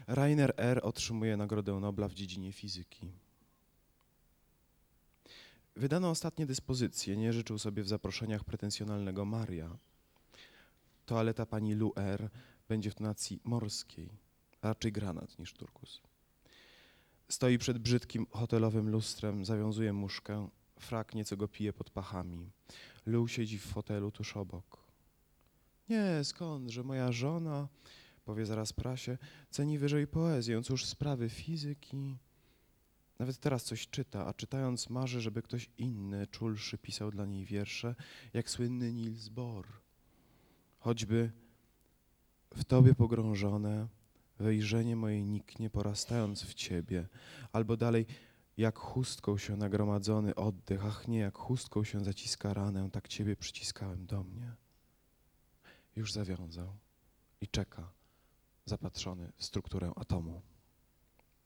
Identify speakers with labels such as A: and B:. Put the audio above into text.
A: Rainer R. otrzymuje Nagrodę Nobla w dziedzinie fizyki. Wydano ostatnie dyspozycje, nie życzył sobie w zaproszeniach pretensjonalnego Maria. Toaleta pani Lu R. będzie w tonacji morskiej, a raczej granat niż turkus. Stoi przed brzydkim hotelowym lustrem, zawiązuje muszkę, frak nieco go pije pod pachami. Lu siedzi w fotelu tuż obok. Nie, skądże, moja żona, powie zaraz prasie, ceni wyżej poezję, cóż sprawy fizyki. Nawet teraz coś czyta, a czytając marzy, żeby ktoś inny, czulszy, pisał dla niej wiersze, jak słynny Niels Bohr. Choćby w tobie pogrążone, wejrzenie moje niknie, porastając w ciebie, albo dalej, jak chustką się nagromadzony oddech, ach nie, jak chustką się zaciska ranę, tak ciebie przyciskałem do mnie. Już zawiązał i czeka, zapatrzony w strukturę atomu.